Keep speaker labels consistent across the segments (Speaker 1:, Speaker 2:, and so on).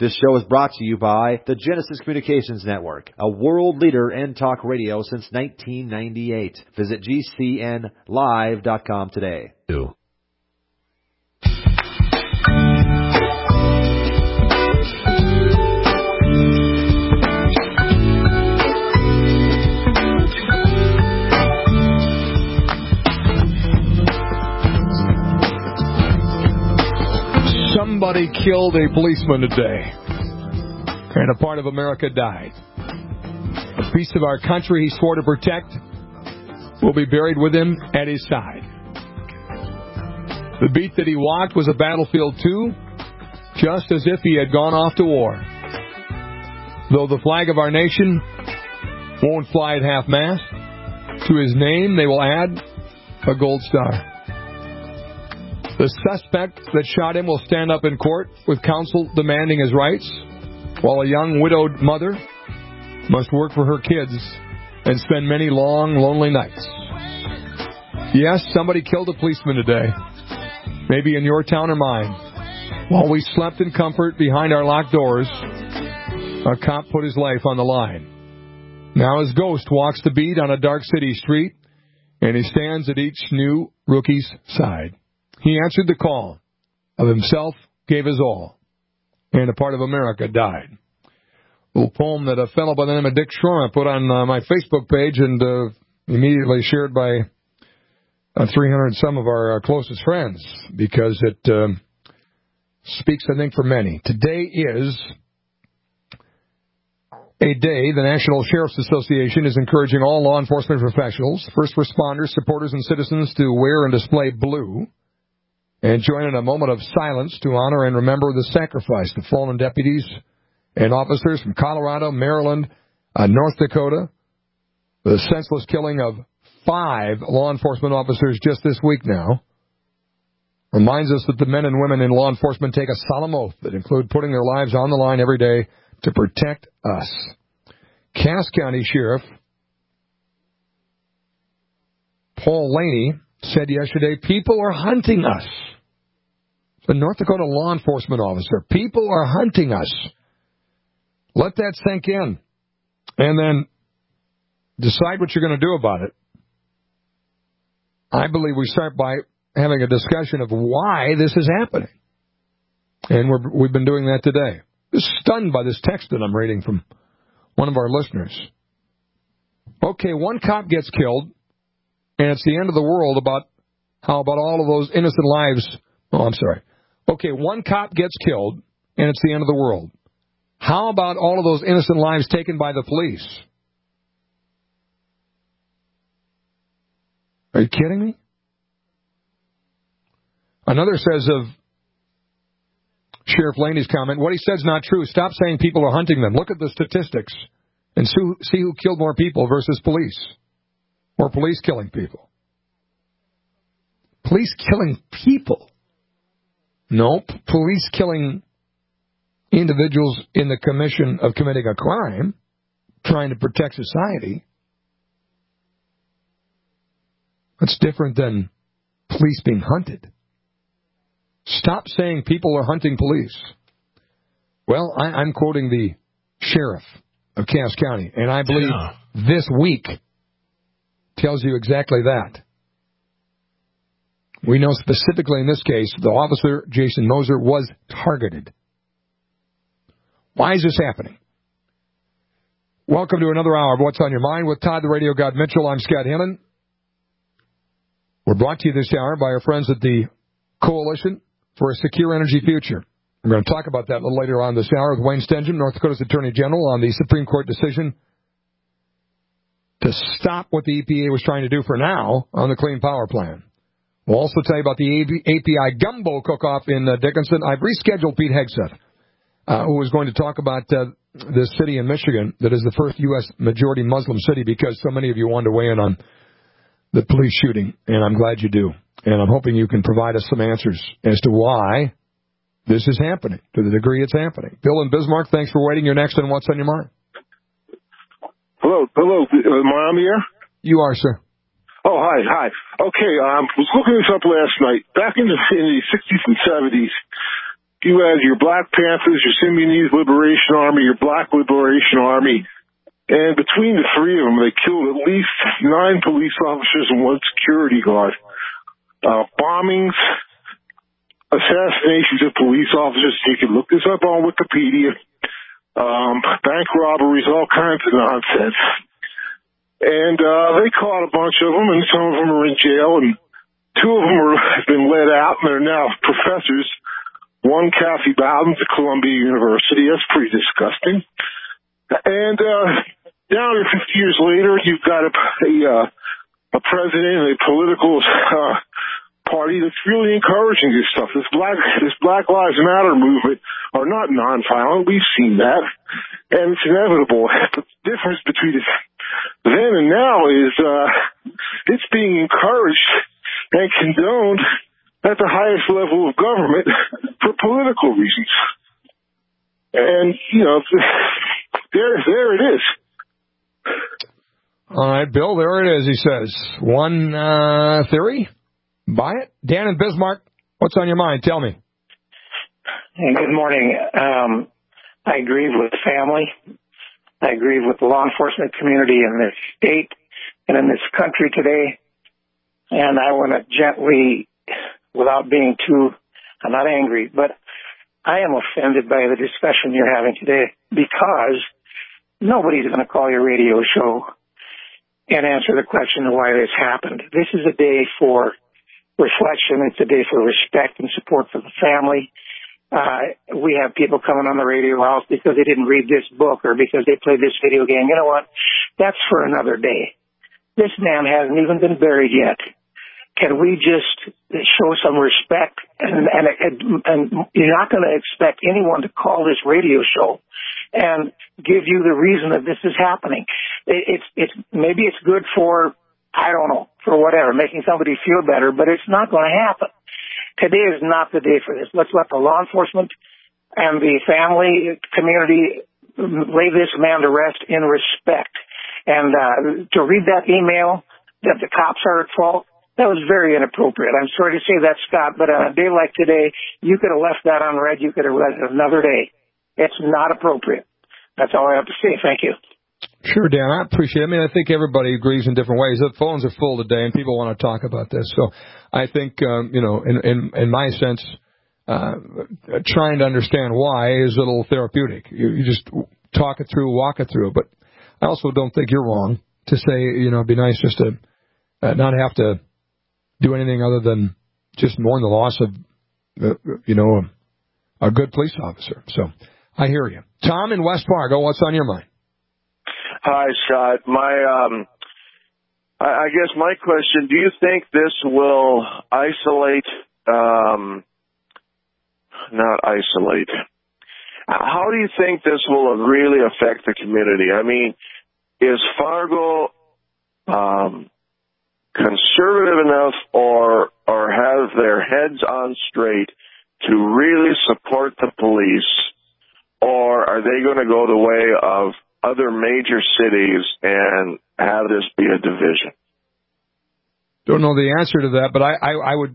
Speaker 1: This show is brought to you by the Genesis Communications Network, a world leader in talk radio since 1998. Visit GCNlive.com today.
Speaker 2: Somebody killed a policeman today, and a part of America died. A piece of our country he swore to protect will be buried with him at his side. The beat that he walked was a battlefield too, just as if he had gone off to war. Though the flag of our nation won't fly at half-mast, to his name they will add a gold star. The suspect that shot him will stand up in court with counsel demanding his rights, while a young widowed mother must work for her kids and spend many long, lonely nights. Yes, somebody killed a policeman today, maybe in your town or mine. While we slept in comfort behind our locked doors, a cop put his life on the line. Now his ghost walks the beat on a dark city street, and he stands at each new rookie's side. He answered the call of himself, gave his all, and a part of America died. A little poem that a fellow by the name of Dick Shore put on my Facebook page and immediately shared by 300 and some of our closest friends, because it speaks, I think, for many. Today is a day the National Sheriff's Association is encouraging all law enforcement professionals, first responders, supporters, and citizens to wear and display blue and join in a moment of silence to honor and remember the sacrifice of fallen deputies and officers from Colorado, Maryland, North Dakota. The senseless killing of 5 law enforcement officers just this week now reminds us that the men and women in law enforcement take a solemn oath that include putting their lives on the line every day to protect us. Cass County Sheriff Paul Laney said yesterday, people are hunting us. The North Dakota law enforcement officer, people are hunting us. Let that sink in, and then decide what you're going to do about it. I believe we start by having a discussion of why this is happening. And we've been doing that today. I'm stunned by this text that I'm reading from one of our listeners. Okay, one cop gets killed, and it's the end of the world about how about all of those innocent lives. Oh, I'm sorry. Okay, one cop gets killed, and it's the end of the world. How about all of those innocent lives taken by the police? Are you kidding me? Another says of Sheriff Laney's comment, what he said is not true. Stop saying people are hunting them. Look at the statistics and see who killed more people versus police. Or police killing people. Police killing people? Nope. Police killing individuals in the commission of committing a crime, trying to protect society. That's different than police being hunted. Stop saying people are hunting police. Well, I'm quoting the sheriff of Cass County, and I believe this week tells you exactly that. We know specifically in this case the officer, Jason Moser, was targeted. Why is this happening? Welcome to another hour of What's on Your Mind with Todd the Radio God Mitchell. I'm Scott Hillman. We're brought to you this hour by our friends at the Coalition for a Secure Energy Future. We're going to talk about that a little later on this hour with Wayne Stenjum, North Dakota's Attorney General, on the Supreme Court decision to stop what the EPA was trying to do for now on the Clean Power Plan. We'll also tell you about the API Gumbo Cook-Off in Dickinson. I've rescheduled Pete Hegseth, who was going to talk about this city in Michigan that is the first U.S. majority Muslim city, because so many of you wanted to weigh in on the police shooting, and I'm glad you do. And I'm hoping you can provide us some answers as to why this is happening, to the degree it's happening. Bill in Bismarck, thanks for waiting. You're next on What's on Your Mind.
Speaker 3: Hello. Am I on the air?
Speaker 2: You are, sir.
Speaker 3: Oh, hi. Okay, I was looking this up last night. Back in the 60s and 70s, you had your Black Panthers, your Symbionese Liberation Army, your Black Liberation Army, and between the three of them, they killed at least 9 police officers and 1 security guard. Bombings, assassinations of police officers, you can look this up on Wikipedia, bank robberies, all kinds of nonsense. And they caught a bunch of them, and some of them are in jail, and 2 of them have been let out, and they're now professors. One, Kathy Bowden's at Columbia University. That's pretty disgusting. And now, 50 years later, you've got a president and a political party that's really encouraging this stuff. This Black Lives Matter movement are not nonviolent. We've seen that, and it's inevitable. But the difference between then and now is it's being encouraged and condoned at the highest level of government for political reasons. And, there it is.
Speaker 2: All right, Bill, there it is, he says. One theory? Buy it? Dan in Bismarck, what's on your mind? Tell me.
Speaker 4: Hey, good morning. I agree with the family. I agree with the law enforcement community in this state and in this country today. And I want to gently, without being I'm not angry, but I am offended by the discussion you're having today because nobody's going to call your radio show and answer the question of why this happened. This is a day for reflection. It's a day for respect and support for the family. We have people coming on the radio house because they didn't read this book or because they played this video game. You know what? That's for another day. This man hasn't even been buried yet. Can we just show some respect? And you're not going to expect anyone to call this radio show and give you the reason that this is happening. Maybe it's good for, I don't know, for whatever, making somebody feel better, but it's not going to happen. Today is not the day for this. Let's let the law enforcement and the family community lay this man to rest in respect. And to read that email that the cops are at fault, that was very inappropriate. I'm sorry to say that, Scott, but on a day like today, you could have left that unread. You could have read it another day. It's not appropriate. That's all I have to say. Thank you.
Speaker 2: Sure, Dan. I appreciate it. I mean, I think everybody agrees in different ways. The phones are full today, and people want to talk about this. So I think, in my sense, trying to understand why is a little therapeutic. You just talk it through, walk it through. But I also don't think you're wrong to say, it'd be nice just to not have to do anything other than just mourn the loss of, a good police officer. So I hear you. Tom in West Fargo, what's on your mind?
Speaker 5: Hi, Scott. I guess my question, do you think this will isolate, not isolate, how do you think this will really affect the community? I mean, is Fargo conservative enough or have their heads on straight to really support the police, or are they going to go the way of other major cities and have this be a division?
Speaker 2: Don't know the answer to that, but I would,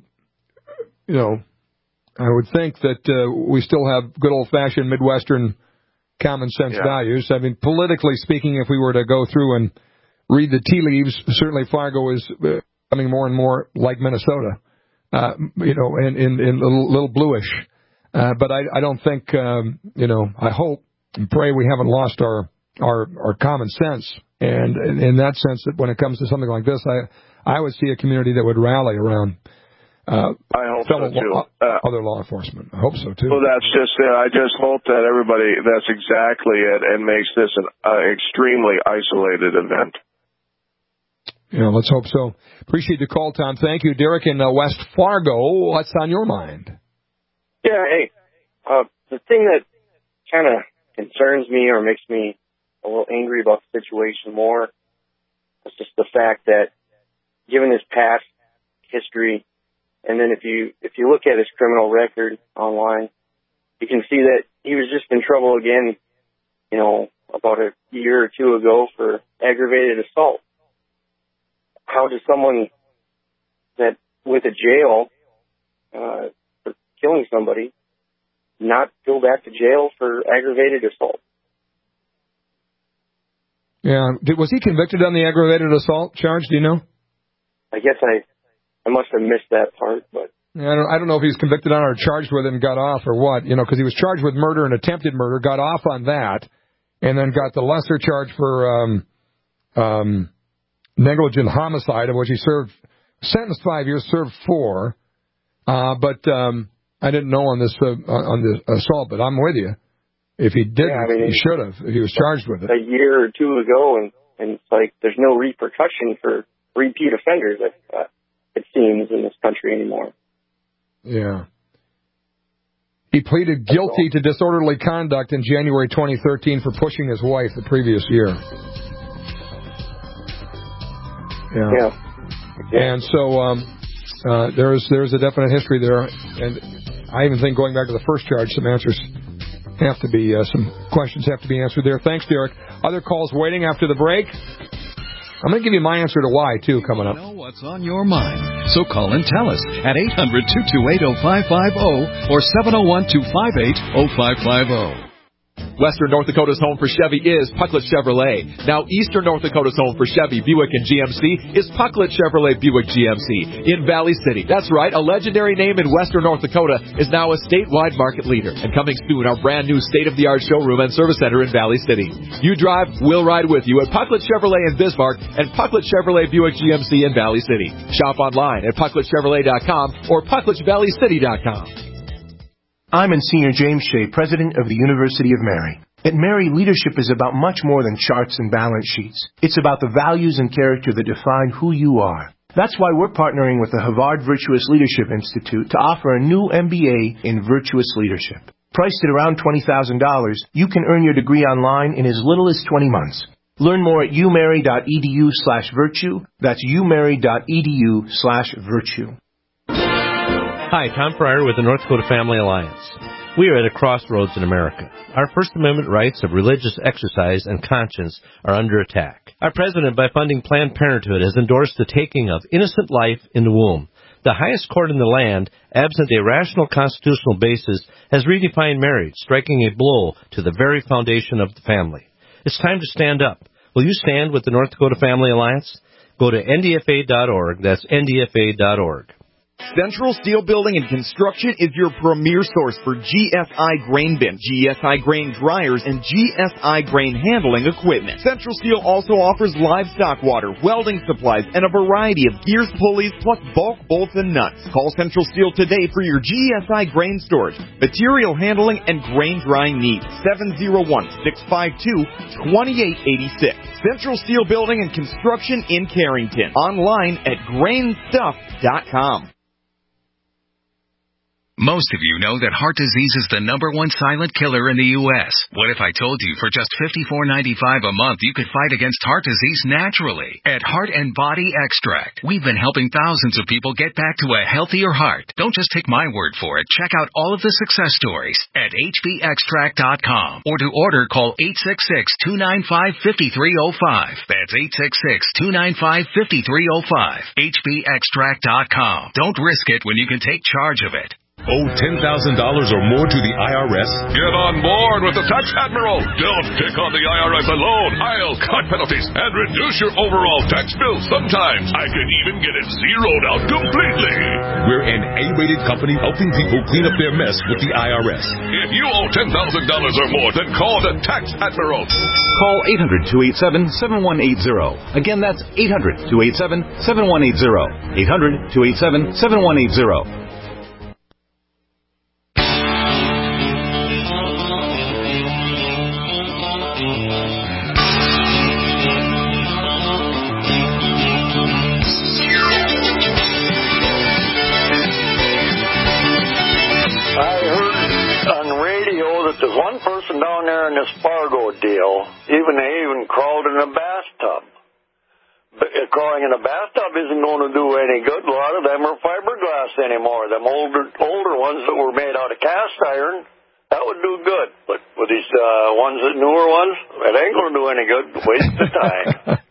Speaker 2: I would think that we still have good old-fashioned Midwestern common sense values. I mean, politically speaking, if we were to go through and read the tea leaves, certainly Fargo is becoming more and more like Minnesota, and a little bluish. But I don't think, I hope and pray we haven't lost our common sense. And in that sense, that when it comes to something like this, I would see a community that would rally around
Speaker 5: I hope so too.
Speaker 2: Other law enforcement. I hope so too.
Speaker 5: Well, that's just it. I just hope that everybody, that's exactly it, and makes this an extremely isolated event.
Speaker 2: Yeah, let's hope so. Appreciate the call, Tom. Thank you. Derek in West Fargo, what's on your mind?
Speaker 6: Yeah, hey, the thing that kind of concerns me or makes me a little angry about the situation more is just the fact that given his past history, and then if you look at his criminal record online, you can see that he was just in trouble again, about a year or two ago for aggravated assault. How does someone that with a jail for killing somebody not go back to jail for aggravated assault.
Speaker 2: Yeah. Was he convicted on the aggravated assault charge? Do you know?
Speaker 6: I guess I must have missed that part, but.
Speaker 2: I don't know if he was convicted on or charged with it and got off or what, because he was charged with murder and attempted murder, got off on that, and then got the lesser charge for negligent homicide, of which he sentenced 5 years, served 4. But I didn't know on the assault, but I'm with you. If he didn't, he should have. If he was charged with it.
Speaker 6: A year or two ago, and it's like there's no repercussion for repeat offenders, it seems, in this country anymore.
Speaker 2: Yeah. He pleaded guilty to disorderly conduct in January 2013 for pushing his wife the previous year. Yeah. And so there's a definite history there. And I even think going back to the first charge, some questions have to be answered there. Thanks, Derek. Other calls waiting after the break. I'm going to give you my answer to why, too, coming up.
Speaker 7: Know what's on your mind. So call and tell us at 800-228-0550 or 701-258-0550.
Speaker 8: Western North Dakota's home for Chevy is Pucklet Chevrolet. Now Eastern North Dakota's home for Chevy, Buick, and GMC is Pucklet Chevrolet Buick GMC in Valley City. That's right, a legendary name in Western North Dakota is now a statewide market leader. And coming soon, our brand new state-of-the-art showroom and service center in Valley City. You drive, we'll ride with you at Pucklet Chevrolet in Bismarck and Pucklet Chevrolet Buick GMC in Valley City. Shop online at PuckletChevrolet.com or PuckletValleyCity.com.
Speaker 9: I'm Monsignor James Shea, President of the University of Mary. At Mary, leadership is about much more than charts and balance sheets. It's about the values and character that define who you are. That's why we're partnering with the Havard Virtuous Leadership Institute to offer a new MBA in Virtuous Leadership. Priced at around $20,000, you can earn your degree online in as little as 20 months. Learn more at umary.edu/virtue. That's umary.edu/virtue.
Speaker 10: Hi, Tom Fryer with the North Dakota Family Alliance. We are at a crossroads in America. Our First Amendment rights of religious exercise and conscience are under attack. Our president, by funding Planned Parenthood, has endorsed the taking of innocent life in the womb. The highest court in the land, absent a rational constitutional basis, has redefined marriage, striking a blow to the very foundation of the family. It's time to stand up. Will you stand with the North Dakota Family Alliance? Go to ndfa.org. That's ndfa.org.
Speaker 11: Central Steel Building and Construction is your premier source for GSI grain bins, GSI grain dryers, and GSI grain handling equipment. Central Steel also offers livestock water, welding supplies, and a variety of gears, pulleys, plus bulk bolts and nuts. Call Central Steel today for your GSI grain storage, material handling, and grain drying needs. 701-652-2886. Central Steel Building and Construction in Carrington. Online at grainstuff.com.
Speaker 12: Most of you know that heart disease is the #1 silent killer in the U.S. What if I told you for just $54.95 a month you could fight against heart disease naturally? At Heart and Body Extract, we've been helping thousands of people get back to a healthier heart. Don't just take my word for it. Check out all of the success stories at hbextract.com. Or to order, call 866-295-5305. That's 866-295-5305. hbextract.com. Don't risk it when you can take charge of it.
Speaker 13: Owe $10,000 or more to the IRS?
Speaker 14: Get on board with the Tax Admiral. Don't pick on the IRS alone. I'll cut penalties and reduce your overall tax bill. Sometimes I can even get it zeroed out completely.
Speaker 13: We're an A-rated company helping people clean up their mess with the IRS.
Speaker 14: If you owe $10,000 or more, then call the Tax Admiral.
Speaker 15: Call 800-287-7180. Again, that's 800-287-7180. 800-287-7180.
Speaker 16: There's one person down there in this Fargo deal, they even crawled in a bathtub. But crawling in a bathtub isn't going to do any good. A lot of them are fiberglass anymore. Them older ones that were made out of cast iron, that would do good. But with these newer ones, it ain't going to do any good. Waste of time.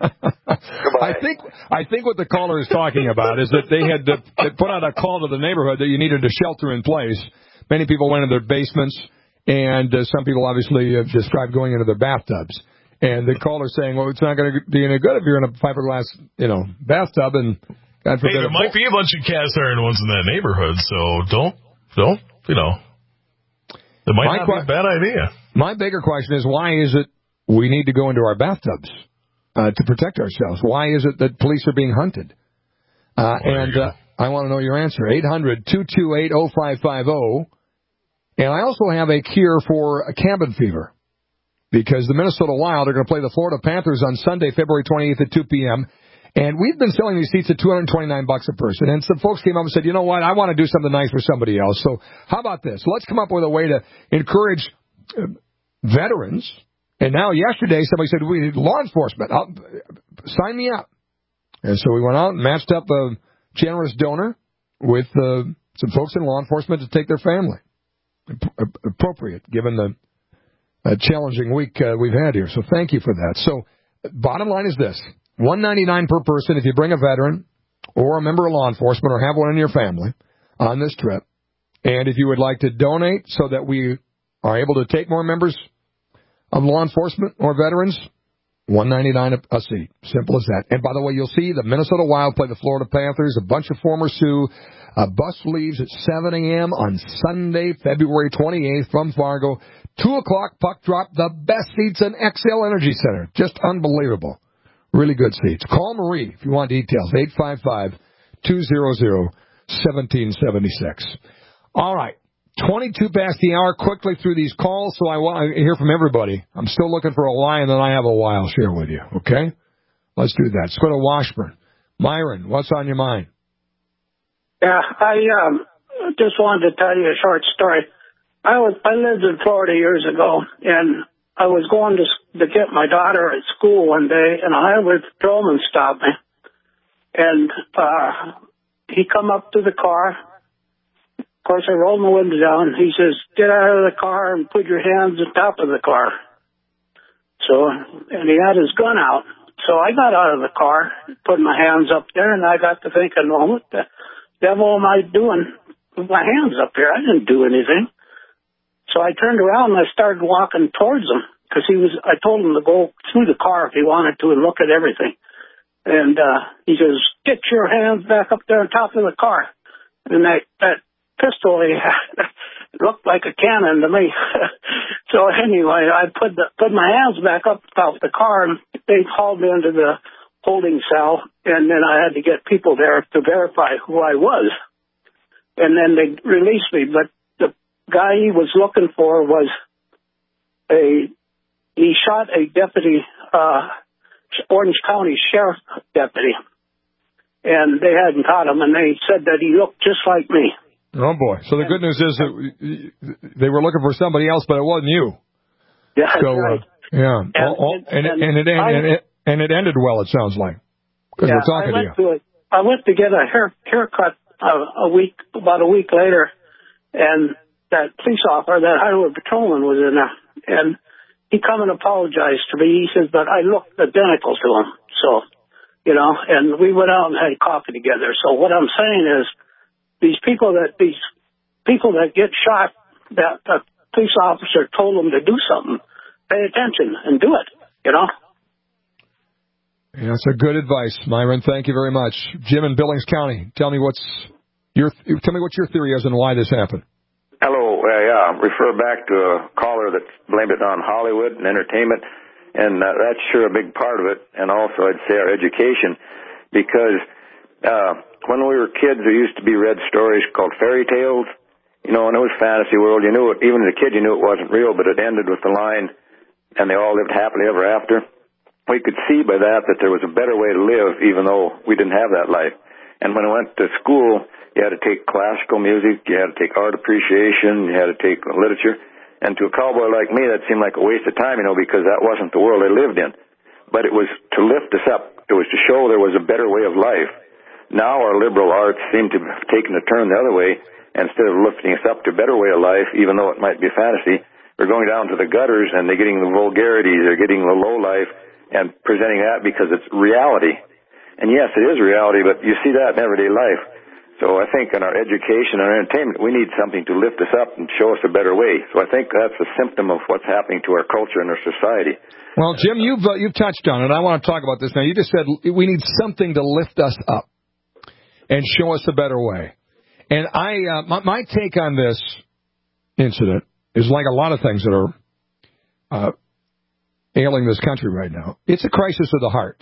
Speaker 2: I think what the caller is talking about is that they had put out a call to the neighborhood that you needed a shelter in place. many people went into their basements, and some people obviously have described going into their bathtubs. And the caller saying, well, it's not going to be any good if you're in a fiberglass, bathtub, and God forbid.
Speaker 15: Hey, there might be a bunch of cast iron ones in that neighborhood, so don't, it might not be a bad idea.
Speaker 2: My bigger question is, why is it we need to go into our bathtubs to protect ourselves? Why is it that police are being hunted? I want to know your answer. 800-228-0550. And I also have a cure for cabin fever, because the Minnesota Wild are going to play the Florida Panthers on Sunday, February 28th at 2 p.m., and we've been selling these seats at $229 a person. And some folks came up and said, you know what, I want to do something nice for somebody else. So how about this? Let's come up with a way to encourage veterans. And now yesterday somebody said, we need law enforcement. Sign me up. And so we went out and matched up a generous donor with some folks in law enforcement to take their family. Appropriate, given the challenging week we've had here. So thank you for that. So bottom line is this. $199 per person if you bring a veteran or a member of law enforcement or have one in your family on this trip. And if you would like to donate so that we are able to take more members of law enforcement or veterans, $199 a seat. Simple as that. And by the way, you'll see the Minnesota Wild play the Florida Panthers, a bunch of former Sioux. A bus leaves at 7 a.m. on Sunday, February 28th from Fargo. 2 o'clock, puck drop, the best seats in XL Energy Center. Just unbelievable. Really good seats. Call Marie if you want details. 855-200-1776. All right. 22 past the hour. Quickly through these calls, so I want to hear from everybody. I'm still looking for a why, and then I have a why I'll share with you. Okay? Let's do that. Let's go to Washburn. Myron, what's on your mind?
Speaker 17: Yeah, I just wanted to tell you a short story. I lived in Florida years ago, and I was going to get my daughter at school one day, and a highway patrolman stopped me. And he come up to the car. Of course, I rolled my window down. He says, get out of the car and put your hands on top of the car. So, and he had his gun out. So I got out of the car, put my hands up there, and I got to thinking, well, what the devil am I doing with my hands up here? I didn't do anything. So I turned around and I started walking towards him, because I told him to go through the car if he wanted to and look at everything. And he says, get your hands back up there on top of the car. And that pistol he had looked like a cannon to me. So anyway, I put my hands back up top of the car, and they hauled me into the holding cell, and then I had to get people there to verify who I was. And then they released me, but the guy he was looking for was he shot a deputy, Orange County Sheriff deputy, and they hadn't caught him, and they said that he looked just like me.
Speaker 2: Oh, boy. So the good news is that they were looking for somebody else, but it wasn't you.
Speaker 17: Yeah,
Speaker 2: so,
Speaker 17: right.
Speaker 2: Yeah. And it ended well, it sounds like, because we're talking to you.
Speaker 17: I went to get a haircut about a week later, and that police officer, that highway patrolman was in there, and he come and apologized to me. He says, but I looked identical to him. So, and we went out and had coffee together. So what I'm saying is, these people that get shot, that the police officer told them to do something, pay attention and do it,
Speaker 2: Yeah, that's a good advice, Myron. Thank you very much. Jim in Billings County, tell me what your theory is and why this happened.
Speaker 18: Hello. Refer back to a caller that blamed it on Hollywood and entertainment, and that's sure a big part of it. And also, I'd say our education, because when we were kids, there used to be read stories called fairy tales, and it was fantasy world. You knew it, even as a kid, you knew it wasn't real, but it ended with the line, and they all lived happily ever after. We could see by that there was a better way to live, even though we didn't have that life. And when I went to school, you had to take classical music, you had to take art appreciation, you had to take literature. And to a cowboy like me, that seemed like a waste of time, because that wasn't the world I lived in. But it was to lift us up. It was to show there was a better way of life. Now our liberal arts seem to have taken a turn the other way. Instead of lifting us up to a better way of life, even though it might be fantasy, we're going down to the gutters and they're getting the vulgarities, they're getting the low life and presenting that because it's reality. And yes, it is reality, but you see that in everyday life. So I think in our education and our entertainment, we need something to lift us up and show us a better way. So I think that's a symptom of what's happening to our culture and our society.
Speaker 2: Well, Jim, you've touched on it. I want to talk about this now. You just said we need something to lift us up and show us a better way. And my take on this incident is like a lot of things that are ailing this country right now. It's a crisis of the heart.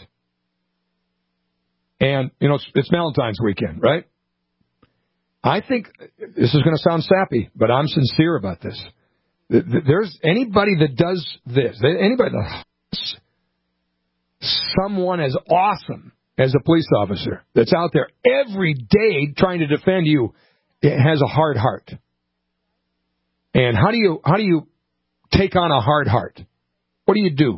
Speaker 2: And, it's Valentine's weekend, right? I think this is going to sound sappy, but I'm sincere about this. There's anybody that does this, someone as awesome as a police officer that's out there every day trying to defend you has a hard heart. And how do you take on a hard heart? What do you do?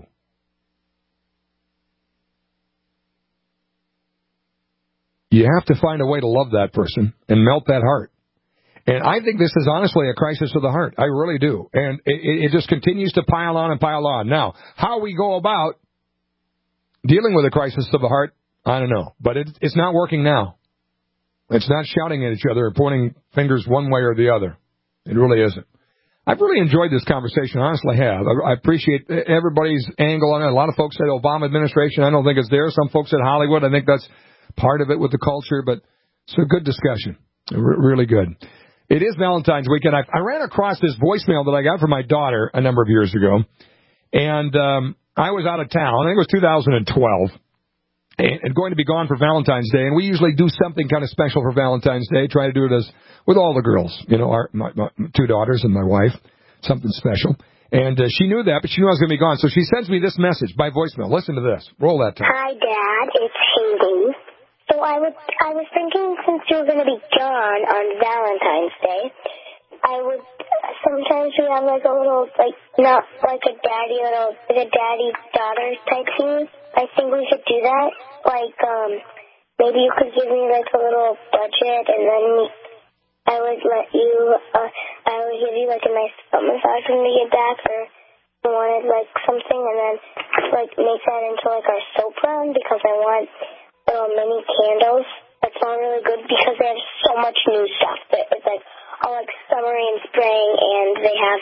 Speaker 2: You have to find a way to love that person and melt that heart. And I think this is honestly a crisis of the heart. I really do. And it just continues to pile on and pile on. Now, how we go about dealing with a crisis of the heart, I don't know. But it's not working now. It's not shouting at each other or pointing fingers one way or the other. It really isn't. I've really enjoyed this conversation. I honestly have. I appreciate everybody's angle on it. A lot of folks said Obama administration. I don't think it's there. Some folks said Hollywood. I think that's part of it with the culture, but it's a good discussion. Really good. It is Valentine's weekend. I ran across this voicemail that I got from my daughter a number of years ago, and I was out of town. I think it was 2012, and going to be gone for Valentine's Day, and we usually do something kind of special for Valentine's Day, try to do it with all the girls, my two daughters and my wife, something special. And she knew that, but she knew I was going to be gone, so she sends me this message by voicemail. Listen to this. Roll that time.
Speaker 19: Hi, Dad. It's Hayley. So I was thinking, since you were going to be gone on Valentine's Day, sometimes we have like a little, not like a daddy-daughter type thing. I think we should do that. Maybe you could give me like a little budget, and then I would give you like a nice foot massage when we get back, or I wanted like something, and then like make that into like our soap run, because I want little mini candles that smell really good, because they have so much new stuff. It's like all like summery and spring, and they have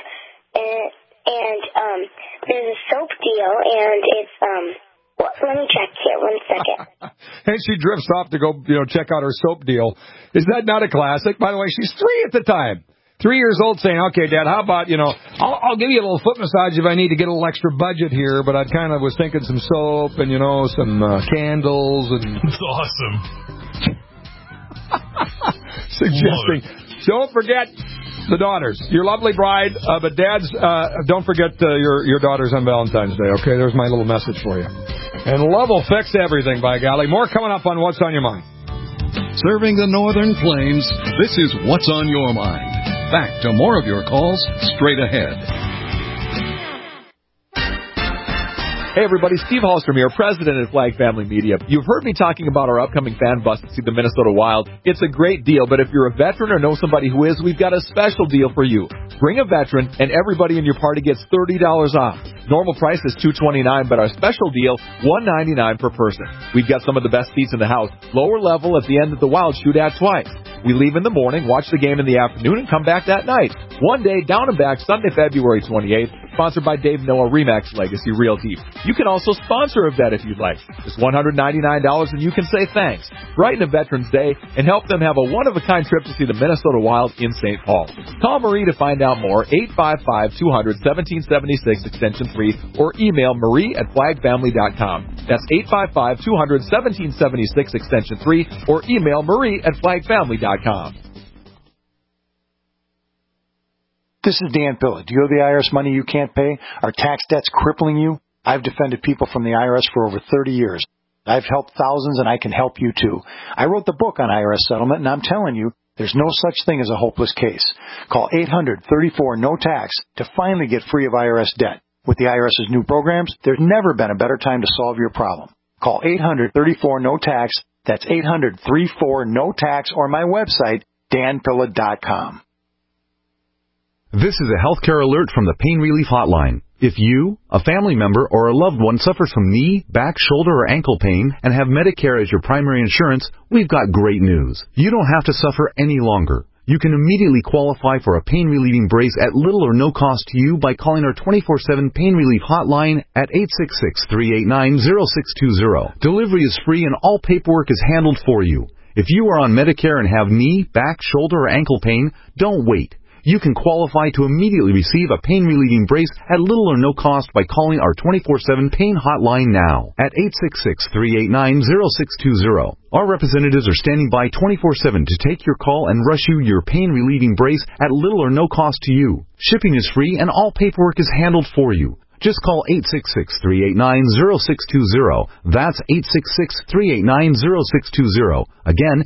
Speaker 19: there's a soap deal, and it's let me check here 1 second.
Speaker 2: And she drifts off to go check out her soap deal. Is that not a classic? By the way, she's 3 at the time. 3 years old, saying, "Okay, Dad, how about I'll give you a little foot massage if I need to get a little extra budget here, but I kind of was thinking some soap and some candles and."
Speaker 15: It's awesome.
Speaker 2: Suggesting, don't forget the daughters. Your lovely bride, but Dad's. Don't forget your daughters on Valentine's Day. Okay, there's my little message for you. And love will fix everything, by golly. More coming up on What's on Your Mind.
Speaker 7: Serving the Northern Plains, this is What's on Your Mind. Back to more of your calls straight ahead.
Speaker 8: Hey everybody, Steve Hallstrom here, president at Flag Family Media. You've heard me talking about our upcoming fan bus to see the Minnesota Wild. It's a great deal, but if you're a veteran or know somebody who is, we've got a special deal for you. Bring a veteran and everybody in your party gets $30 off. Normal price is $229, but our special deal, $199 per person. We've got some of the best seats in the house. Lower level at the end of the Wild shoot at twice. We leave in the morning, watch the game in the afternoon, and come back that night. One day, down and back, Sunday, February 28th, sponsored by Dave Noah, RE/MAX Legacy Realty. You can also sponsor a vet if you'd like. Just $199 and you can say thanks. Brighten a Veterans Day and help them have a one-of-a-kind trip to see the Minnesota Wild in St. Paul. Call Marie to find out more, 855-200-1776, extension 3, or email marie@flagfamily.com. That's 855-200-1776, extension 3, or email marie@flagfamily.com.
Speaker 20: This is Dan Pilla. Do you owe the IRS money you can't pay? Are tax debts crippling you? I've defended people from the IRS for over 30 years. I've helped thousands, and I can help you too. I wrote the book on IRS settlement, and I'm telling you, there's no such thing as a hopeless case. Call 800-34-NO-TAX to finally get free of IRS debt. With the IRS's new programs, there's never been a better time to solve your problem. Call 800-34-NO-TAX. That's 800-34-NO-TAX, or my website, danpilla.com.
Speaker 21: This is a healthcare alert from the Pain Relief Hotline. If you, a family member, or a loved one suffers from knee, back, shoulder, or ankle pain and have Medicare as your primary insurance, we've got great news. You don't have to suffer any longer. You can immediately qualify for a pain-relieving brace at little or no cost to you by calling our 24/7 pain relief hotline at 866-389-0620. Delivery is free and all paperwork is handled for you. If you are on Medicare and have knee, back, shoulder, or ankle pain, don't wait. You can qualify to immediately receive a pain-relieving brace at little or no cost by calling our 24/7 pain hotline now at 866-389-0620. Our representatives are standing by 24/7 to take your call and rush you your pain-relieving brace at little or no cost to you. Shipping is free and all paperwork is handled for you. Just call 866-389-0620. That's 866-389-0620. Again,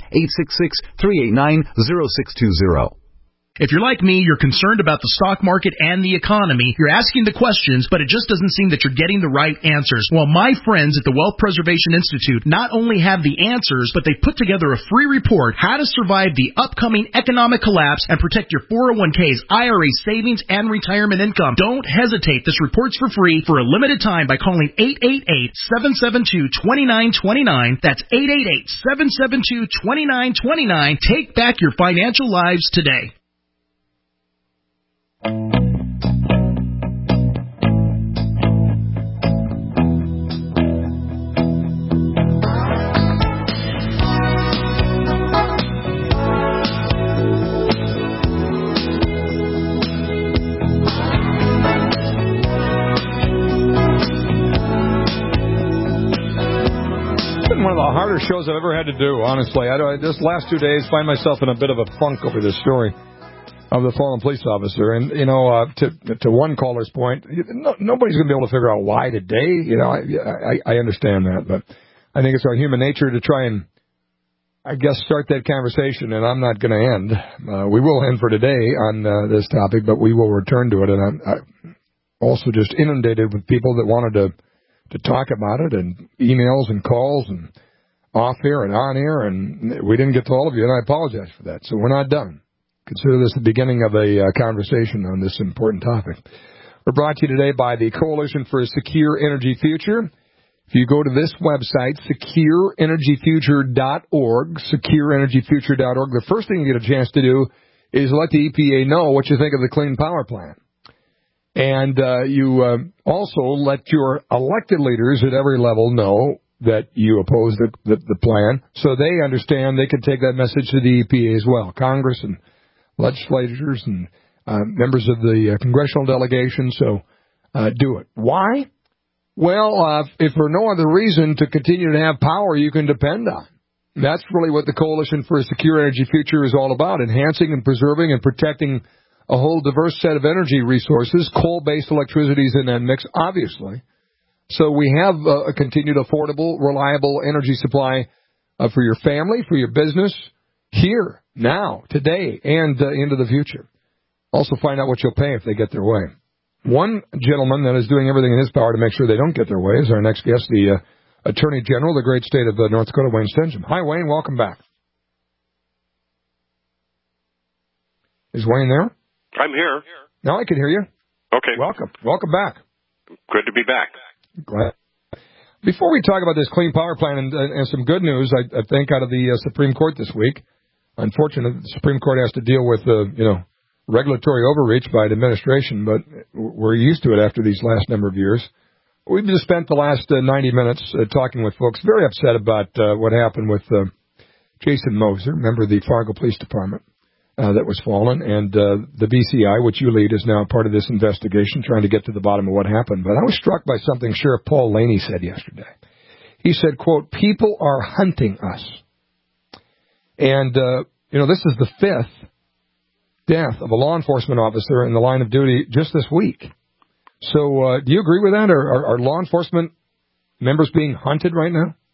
Speaker 21: 866-389-0620.
Speaker 22: If you're like me, you're concerned about the stock market and the economy. You're asking the questions, but it just doesn't seem that you're getting the right answers. Well, my friends at the Wealth Preservation Institute not only have the answers, but they put together a free report, How to Survive the Upcoming Economic Collapse and Protect Your 401ks, IRA savings, and retirement income. Don't hesitate. This report's for free for a limited time by calling 888-772-2929. That's 888-772-2929. Take back your financial lives today.
Speaker 2: One of the harder shows I've ever had to do, honestly. This last 2 days, find myself in a bit of a funk over this story of the fallen police officer. And, to one caller's point, nobody's going to be able to figure out why today. I understand that, but I think it's our human nature to try and, I guess, start that conversation, and I'm not going to end. We will end for today on this topic, but we will return to it. And I'm also just inundated with people that wanted to talk about it, and emails and calls and off air and on air, and we didn't get to all of you, and I apologize for that. So we're not done. Consider this the beginning of a conversation on this important topic. We're brought to you today by the Coalition for a Secure Energy Future. If you go to this website, secureenergyfuture.org, secureenergyfuture.org, the first thing you get a chance to do is let the EPA know what you think of the Clean Power Plan. And you also let your elected leaders at every level know that you oppose the plan, so they understand they can take that message to the EPA as well. Congress and legislators and members of the congressional delegation, so do it. Why? Well, if for no other reason, to continue to have power you can depend on. That's really what the Coalition for a Secure Energy Future is all about, enhancing and preserving and protecting a whole diverse set of energy resources. Coal-based electricity is in that mix, obviously. So we have a continued affordable, reliable energy supply for your family, for your business, here, now, today, and into the future. Also find out what you'll pay if they get their way. One gentleman that is doing everything in his power to make sure they don't get their way is our next guest, the Attorney General of the great state of North Dakota, Wayne Stensham. Hi, Wayne. Welcome back. Is Wayne there?
Speaker 23: I'm here.
Speaker 2: Now I can hear you.
Speaker 23: Okay.
Speaker 2: Welcome. Welcome back.
Speaker 23: Good to be back.
Speaker 2: Glad. Before we talk about this Clean Power Plan and some good news, I think, out of the Supreme Court this week, unfortunately, the Supreme Court has to deal with, regulatory overreach by the administration, but we're used to it after these last number of years. We've just spent the last 90 minutes talking with folks very upset about what happened with Jason Moser, member of the Fargo Police Department, that was fallen, and the BCI, which you lead, is now part of this investigation, trying to get to the bottom of what happened. But I was struck by something Sheriff Paul Laney said yesterday. He said, quote, "People are hunting us." And, this is the fifth death of a law enforcement officer in the line of duty just this week. So do you agree with that? Are law enforcement members being hunted right now?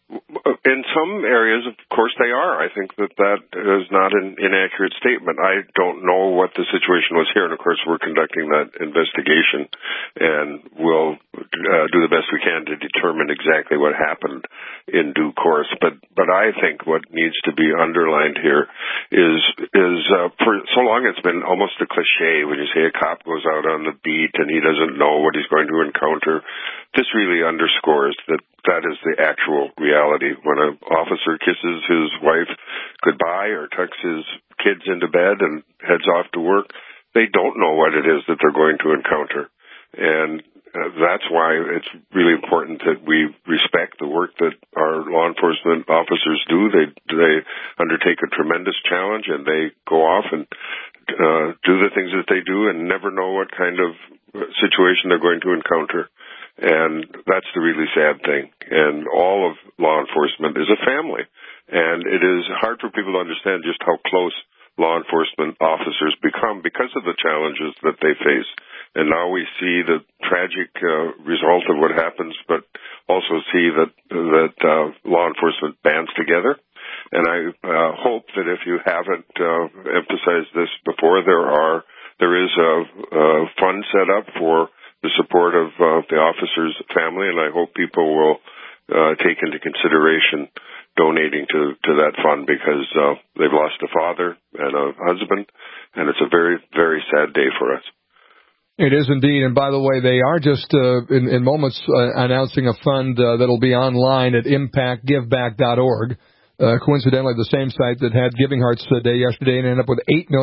Speaker 23: in some areas, of course, they are. I think that is not an inaccurate statement. I don't know what the situation was here, and of course, we're conducting that investigation, and we'll do the best we can to determine exactly what happened in due course. But I think what needs to be underlined here is for so long it's been almost a cliche when you say a cop goes out on the beat and he doesn't know what he's going to encounter. This really underscores that is the actual reality. When an officer kisses his wife goodbye or tucks his kids into bed and heads off to work, they don't know what it is that they're going to encounter. And that's why it's really important that we respect the work that our law enforcement officers do. They undertake a tremendous challenge, and they go off and do the things that they do and never know what kind of situation they're going to encounter. And that's the really sad thing. And all of law enforcement is a family. And it is hard for people to understand just how close law enforcement officers become because of the challenges that they face. And now we see the tragic result of what happens, but also see that law enforcement bands together. And I hope that if you haven't emphasized this before, there is a fund set up for the support of the officer's family, and I hope people will take into consideration donating to that fund because they've lost a father and a husband, and it's a very, very sad day for us.
Speaker 2: It is indeed, and by the way, they are just in moments announcing a fund that'll be online at impactgiveback.org. Coincidentally, the same site that had Giving Hearts Day yesterday and ended up with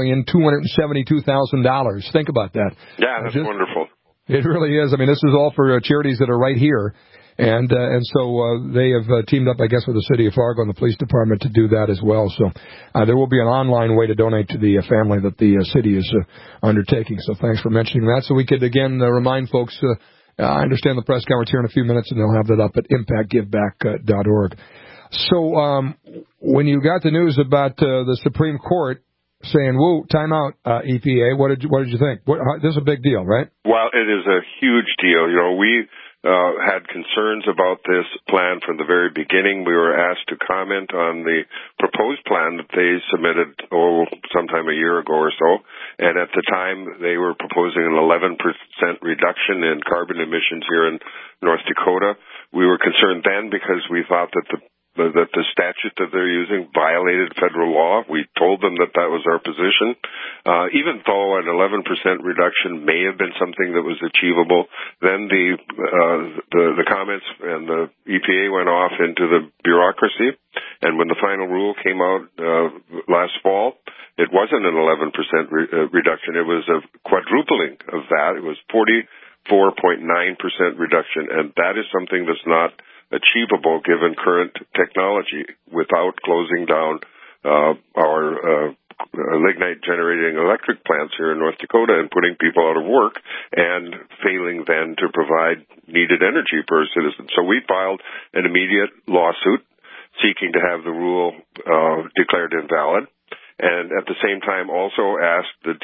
Speaker 2: $8,272,000. Think about that.
Speaker 23: Yeah, that's wonderful.
Speaker 2: It really is. I mean, this is all for charities that are right here. And so they have teamed up, I guess, with the City of Fargo and the Police Department to do that as well. So there will be an online way to donate to the family that the city is undertaking. So thanks for mentioning that. So we could, again, remind folks, I understand the press conference here in a few minutes, and they'll have that up at impactgiveback.org. So when you got the news about the Supreme Court saying, whoa, time out, EPA, what did you think? This is a big deal, right?
Speaker 23: Well, it is a huge deal. You know, we had concerns about this plan from the very beginning. We were asked to comment on the proposed plan that they submitted, sometime a year ago or so. And at the time, they were proposing an 11% reduction in carbon emissions here in North Dakota. We were concerned then because we thought that the statute that they're using violated federal law. We told them that was our position. Even though an 11% reduction may have been something that was achievable, then the comments and the EPA went off into the bureaucracy. And when the final rule came out last fall, it wasn't an 11% reduction. It was a quadrupling of that. It was 44.9% reduction. And that is something that's not achievable given current technology without closing down our lignite generating electric plants here in North Dakota and putting people out of work and failing then to provide needed energy for our citizens. So we filed an immediate lawsuit seeking to have the rule declared invalid, and at the same time also asked the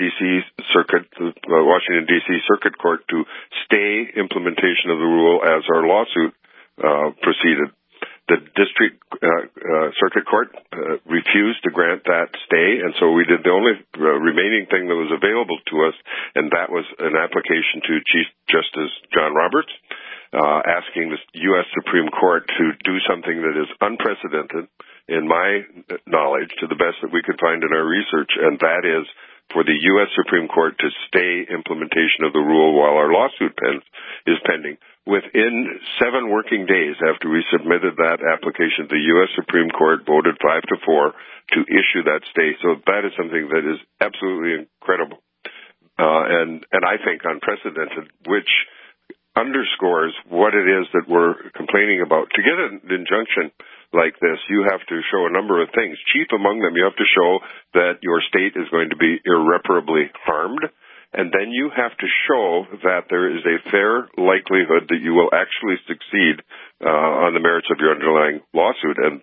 Speaker 23: Washington D.C. Circuit Court to stay implementation of the rule as our lawsuit proceeded. The District Circuit Court refused to grant that stay, and so we did the only remaining thing that was available to us, and that was an application to Chief Justice John Roberts, asking the U.S. Supreme Court to do something that is unprecedented, in my knowledge, to the best that we could find in our research, and that is for the U.S. Supreme Court to stay implementation of the rule while our lawsuit is pending. Within 7 working days after we submitted that application, the U.S. Supreme Court voted 5-4 to issue that stay. So that is something that is absolutely incredible, and I think unprecedented, which underscores what it is that we're complaining about. To get an injunction like this, you have to show a number of things. Chief among them, you have to show that your state is going to be irreparably harmed. And then you have to show that there is a fair likelihood that you will actually succeed on the merits of your underlying lawsuit, and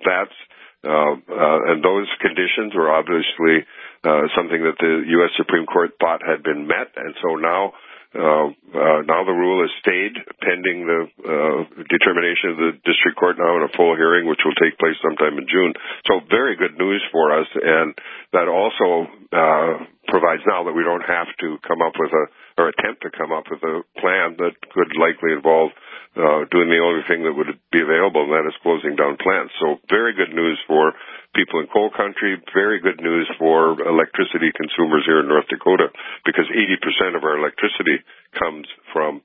Speaker 23: and those conditions were obviously something that the U.S. Supreme Court thought had been met, and so now Now the rule has stayed pending the determination of the district court now in a full hearing, which will take place sometime in June. So very good news for us, and that also provides now that we don't have to come up with or attempt to come up with a plan that could likely involve doing the only thing that would be available, and that is closing down plants. So very good news for people in coal country, very good news for electricity consumers here in North Dakota, because 80% of our electricity comes from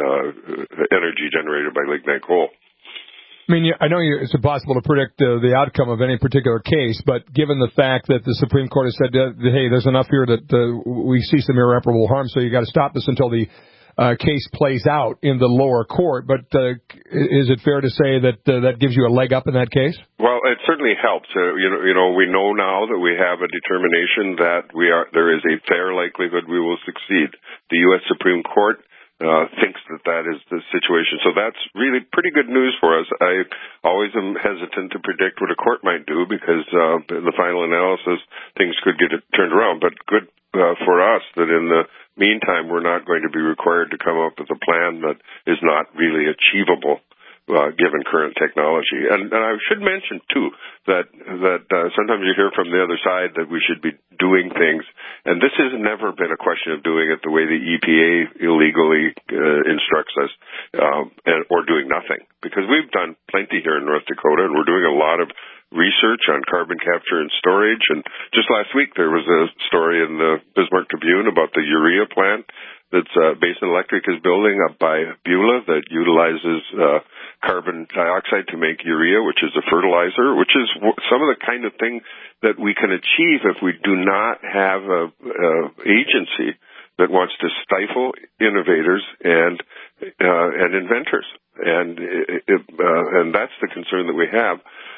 Speaker 23: energy generated by lignite coal.
Speaker 2: I mean, I know it's impossible to predict the outcome of any particular case, but given the fact that the Supreme Court has said, hey, there's enough here that we see some irreparable harm, so you got to stop this until the case plays out in the lower court. But is it fair to say that that gives you a leg up in that case?
Speaker 23: Well, it certainly helps. We know now that we have a determination that there is a fair likelihood we will succeed. The U.S. Supreme Court thinks that is the situation. So that's really pretty good news for us. I always am hesitant to predict what a court might do because in the final analysis, things could get turned around. But good for us that in the meantime, we're not going to be required to come up with a plan that is not really achievable given current technology. And I should mention, too, that sometimes you hear from the other side that we should be doing things, and this has never been a question of doing it the way the EPA illegally instructs us, or doing nothing. Because we've done plenty here in North Dakota, and we're doing a lot of research on carbon capture and storage. And just last week there was a story in the Bismarck Tribune about the urea plant that's Basin Electric is building up by Beulah that utilizes carbon dioxide to make urea, which is a fertilizer, which is some of the kind of thing that we can achieve if we do not have a agency that wants to stifle innovators and inventors. And that's the concern that we have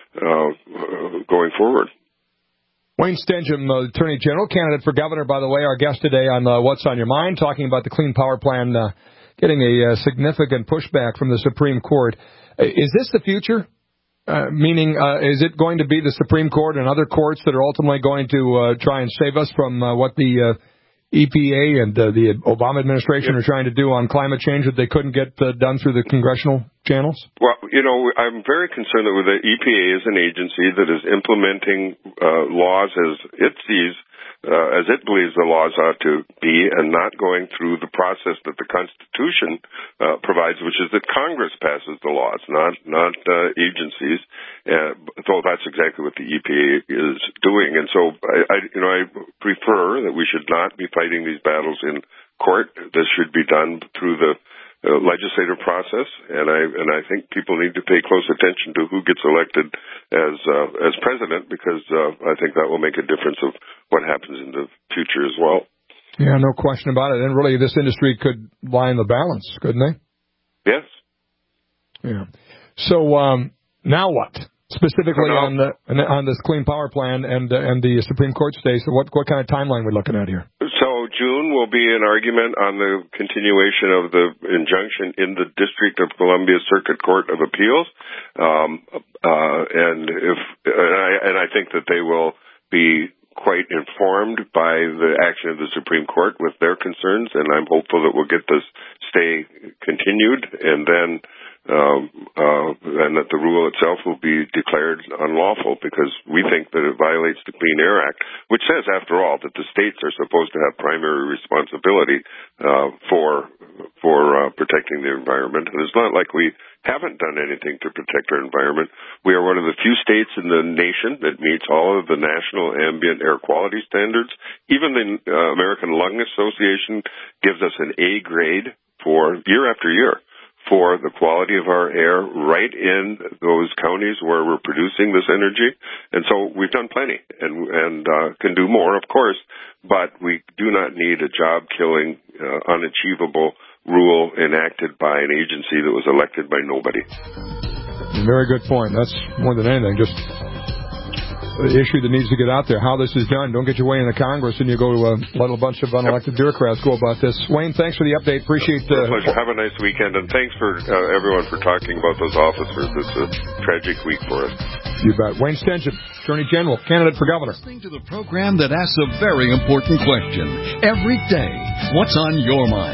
Speaker 23: going forward.
Speaker 2: Wayne Stenghjem, Attorney General, candidate for governor, by the way, our guest today on What's on Your Mind, talking about the Clean Power Plan getting a significant pushback from the Supreme Court. Is this the future? Meaning, is it going to be the Supreme Court and other courts that are ultimately going to try and save us from what the EPA and the Obama administration are trying to do on climate change that they couldn't get done through the congressional channels? Well,
Speaker 23: I'm very concerned that the EPA is an agency that is implementing laws as it sees, as it believes the laws ought to be, and not going through the process that the Constitution provides, which is that Congress passes the laws, not agencies. So that's exactly what the EPA is doing. And so I prefer that we should not be fighting these battles in court. This should be done through the legislative process, and I think people need to pay close attention to who gets elected as president, because I think that will make a difference of what happens in the future as well.
Speaker 2: Yeah, no question about it. And really, this industry could lie in the balance, couldn't they?
Speaker 23: Yes.
Speaker 2: Yeah. So now what? Specifically on this Clean Power Plan and the Supreme Court stays. So what kind of timeline are we looking at here?
Speaker 23: So June will be an argument on the continuation of the injunction in the District of Columbia Circuit Court of Appeals, and I think that they will be quite informed by the action of the Supreme Court with their concerns, and I'm hopeful that we'll get this stay continued, and then and that the rule itself will be declared unlawful, because we think that it violates the Clean Air Act, which says, after all, that the states are supposed to have primary responsibility for protecting the environment. And it's not like we haven't done anything to protect our environment. We are one of the few states in the nation that meets all of the national ambient air quality standards. Even the American Lung Association gives us an A grade for year after year for the quality of our air right in those counties where we're producing this energy. And so we've done plenty and can do more, of course, but we do not need a job-killing, unachievable rule enacted by an agency that was elected by nobody.
Speaker 2: Very good point. That's more than anything, just the issue that needs to get out there, how this is done. Don't get your way into Congress and you go to let a bunch of unelected bureaucrats go about this. Wayne, thanks for the update. Appreciate it.
Speaker 23: Pleasure. Have a nice weekend, and thanks for everyone for talking about those officers. It's a tragic week for us.
Speaker 2: You bet. Wayne Stenghjem, Attorney General, candidate for governor.
Speaker 7: Listening to the program that asks a very important question every day. What's on your mind?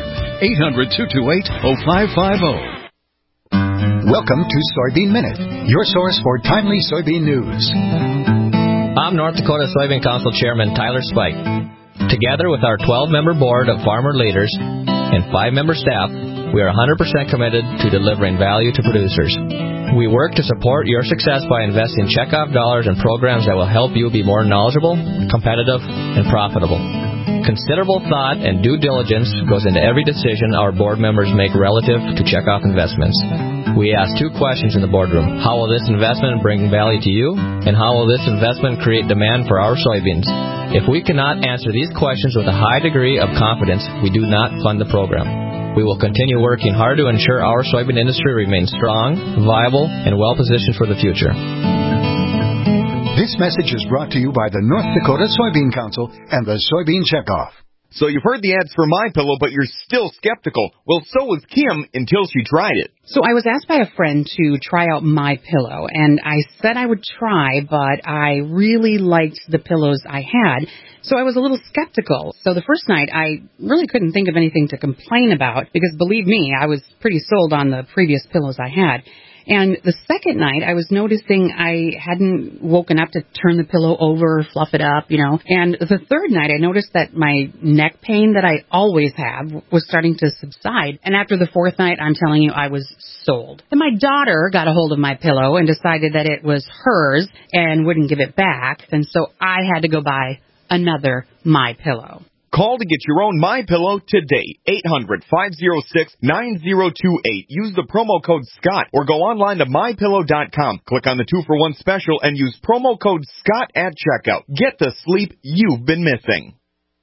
Speaker 1: 800-228-0550. Welcome to Soybean Minute, your source for timely soybean news.
Speaker 3: I'm North Dakota Soybean Council Chairman Tyler Spike. Together with our 12-member board of farmer leaders and 5-member staff, we are 100% committed to delivering value to producers. We work to support your success by investing checkoff dollars in programs that will help you be more knowledgeable, competitive, and profitable. Considerable thought and due diligence goes into every decision our board members make relative to checkoff investments. We ask 2 questions in the boardroom. How will this investment bring value to you? And how will this investment create demand for our soybeans? If we cannot answer these questions with a high degree of confidence, we do not fund the program. We will continue working hard to ensure our soybean industry remains strong, viable, and well-positioned for the future.
Speaker 1: This message is brought to you by the North Dakota Soybean Council and the Soybean Checkoff.
Speaker 11: So you've heard the ads for MyPillow, but you're still skeptical. Well, so was Kim until she tried it.
Speaker 4: So I was asked by a friend to try out MyPillow, and I said I would try, but I really liked the pillows I had. So I was a little skeptical. So the first night, I really couldn't think of anything to complain about, because believe me, I was pretty sold on the previous pillows I had. And the second night, I was noticing I hadn't woken up to turn the pillow over, fluff it up, And the third night, I noticed that my neck pain that I always have was starting to subside. And after the fourth night, I'm telling you, I was sold. Then my daughter got a hold of my pillow and decided that it was hers and wouldn't give it back. And so I had to go buy another MyPillow.
Speaker 11: Call to get your own MyPillow today. 800-506-9028. Use the promo code SCOTT or go online to MyPillow.com. Click on the 2-for-1 special and use promo code SCOTT at checkout. Get the sleep you've been missing.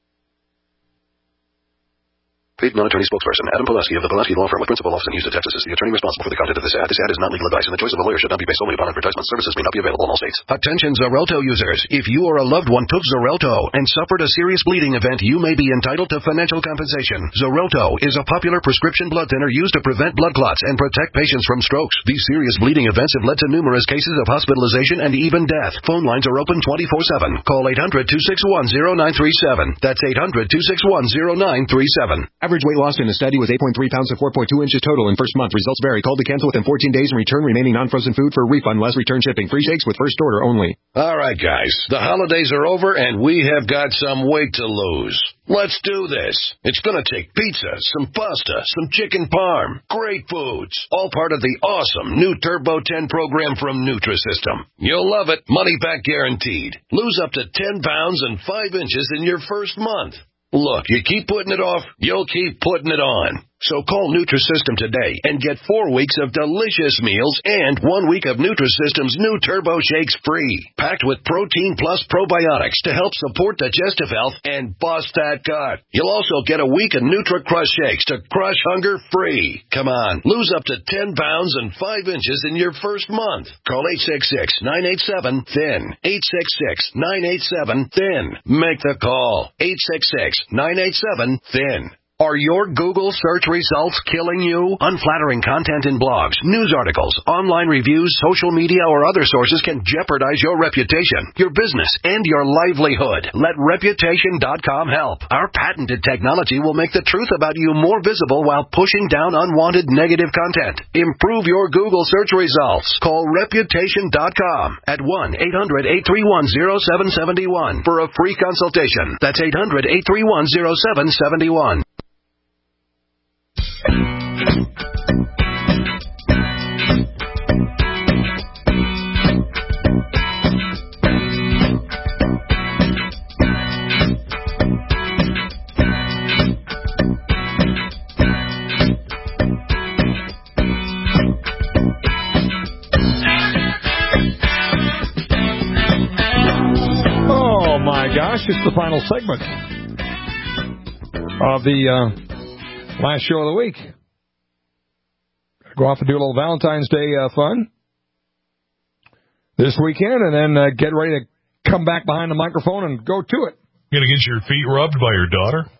Speaker 24: Paid non-attorney spokesperson Adam Pulaski of the Pulaski Law Firm with principal office in Houston, Texas is the attorney responsible for the content of this ad. This ad is not legal advice, and the choice of a lawyer should not be based solely upon advertisement. Services may not be available in all states. Attention Xarelto users. If you or a loved one took Xarelto and suffered a serious bleeding event, you may be entitled to financial compensation. Xarelto is a popular prescription blood thinner used to prevent blood clots and protect patients from strokes. These serious bleeding events have led to numerous cases of hospitalization and even death. Phone lines are open 24/7. Call 800-261-0937. That's 800-261-0937. Average weight loss in the study was 8.3 pounds to 4.2 inches total in first month. Results vary. Call to cancel within 14 days and return remaining non-frozen food for a refund less return shipping. Free shakes with first order only.
Speaker 25: All right, guys. The holidays are over and we have got some weight to lose. Let's do this. It's going to take pizza, some pasta, some chicken parm, great foods, all part of the awesome new Turbo 10 program from Nutrisystem. You'll love it. Money back guaranteed. Lose up to 10 pounds and 5 inches in your first month. Look, you keep putting it off, you'll keep putting it on. So call Nutrisystem today and get 4 weeks of delicious meals and 1 week of Nutrisystem's new Turbo Shakes free. Packed with protein plus probiotics to help support digestive health and bust that gut. You'll also get a week of NutriCrush Shakes to crush hunger free. Come on, lose up to 10 pounds and 5 inches in your first month. Call 866-987-THIN. 866-987-THIN. Make the call. 866-987-THIN. Are your Google search results killing you? Unflattering content in blogs, news articles, online reviews, social media, or other sources can jeopardize your reputation, your business, and your livelihood. Let Reputation.com help. Our patented technology will make the truth about you more visible while pushing down unwanted negative content. Improve your Google search results. Call Reputation.com at 1-800-831-0771 for a free consultation. That's 800-831-0771.
Speaker 2: Oh my gosh, it's the final segment of the last show of the week. Go off and do a little Valentine's Day fun this weekend, and then get ready to come back behind the microphone and go to it.
Speaker 15: You gonna get your feet rubbed by your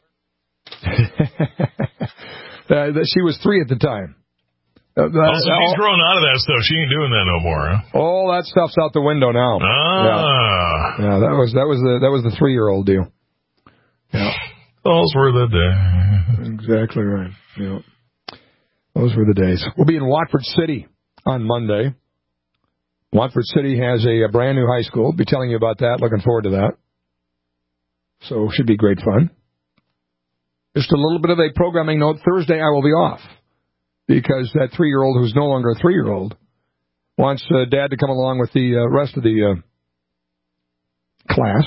Speaker 15: daughter?
Speaker 2: She was 3 at the time.
Speaker 15: So she's growing out of that stuff. She ain't doing that no more, huh?
Speaker 2: All that stuff's out the window now.
Speaker 15: Ah.
Speaker 2: Yeah, that was the 3-year-old deal. Yeah.
Speaker 15: Those were the days.
Speaker 2: Exactly right. Yeah. Those were the days. We'll be in Watford City on Monday. Watford City has a brand new high school. Be telling you about that. Looking forward to that. So it should be great fun. Just a little bit of a programming note. Thursday I will be off because that 3-year-old who's no longer a 3-year-old wants Dad to come along with the rest of the class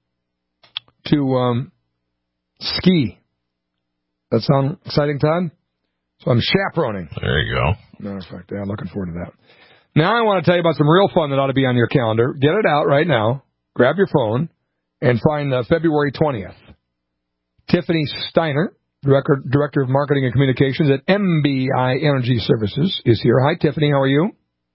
Speaker 2: to ski. That sound exciting, Todd? So I'm chaperoning.
Speaker 15: There you go.
Speaker 2: Matter of fact, I'm looking forward to that. Now I want to tell you about some real fun that ought to be on your calendar. Get it out right now. Grab your phone and find February 20th. Tiffany Steiner, Director of Marketing and Communications at MBI Energy Services, is here. Hi, Tiffany. How are you?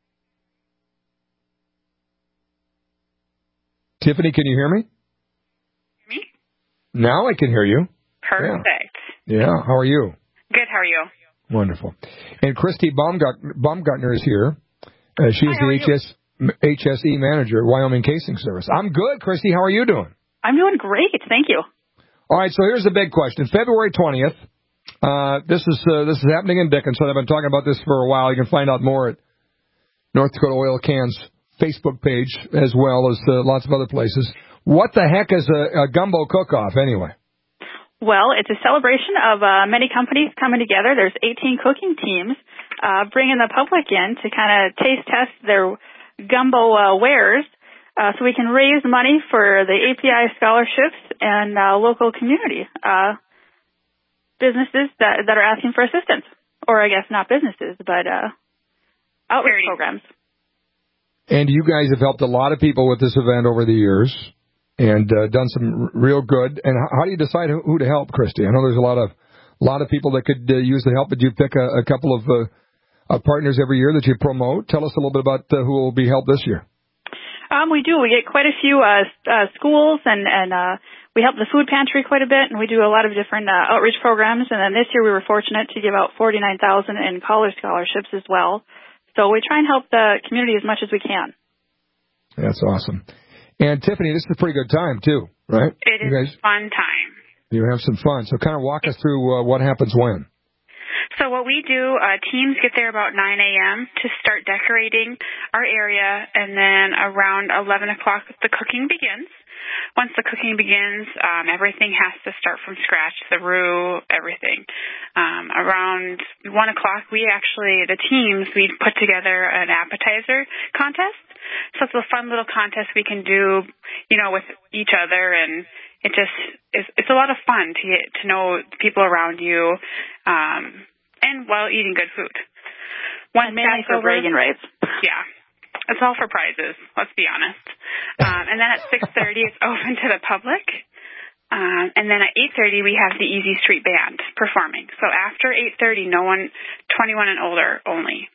Speaker 2: Tiffany, can you hear me?
Speaker 5: Me?
Speaker 2: Now I can hear you.
Speaker 5: Perfect.
Speaker 2: Yeah. How are you?
Speaker 5: Good. How are you?
Speaker 2: Wonderful. And Christy Baumgartner is here. She is the HSE manager at Wyoming Casing Service. I'm good, Christy. How are you doing?
Speaker 5: I'm doing great. Thank you.
Speaker 2: All right, so here's the big question. February 20th, this is happening in Dickinson. I've been talking about this for a while. You can find out more at North Dakota Oil Can's Facebook page as well as lots of other places. What the heck is a gumbo cook-off anyway?
Speaker 5: Well, it's a celebration of many companies coming together. There's 18 cooking teams bringing the public in to kind of taste test their gumbo wares so we can raise money for the API scholarships and local community businesses that are asking for assistance. Or I guess not businesses, but outreach programs.
Speaker 2: And you guys have helped a lot of people with this event over the years and done some real good. And how do you decide who to help, Christy? I know there's a lot of people that could use the help, but you pick a couple of partners every year that you promote. Tell us a little bit about who will be helped this year.
Speaker 5: We do. We get quite a few schools, and we help the food pantry quite a bit, and we do a lot of different outreach programs. And then this year we were fortunate to give out $49,000 in college scholarships as well. So we try and help the community as much as we can. That's
Speaker 2: awesome. And Tiffany, this is a pretty good time too, right?
Speaker 5: It is a fun time.
Speaker 2: You have some fun. So kind of walk us through what happens when.
Speaker 5: So what we do, teams get there about 9 a.m. to start decorating our area, and then around 11 o'clock the cooking begins. Once the cooking begins, everything has to start from scratch, the roux, everything. Around 1 o'clock, the teams, we put together an appetizer contest. So it's a fun little contest we can do, with each other, and it just it's a lot of fun to get to know people around you, and while eating good food. Mainly for bragging rights. Yeah. It's all for prizes, let's be honest. And then at 6:30, it's open to the public. And then at 8:30, we have the Easy Street Band performing. So after 8:30, no one, 21 and older only.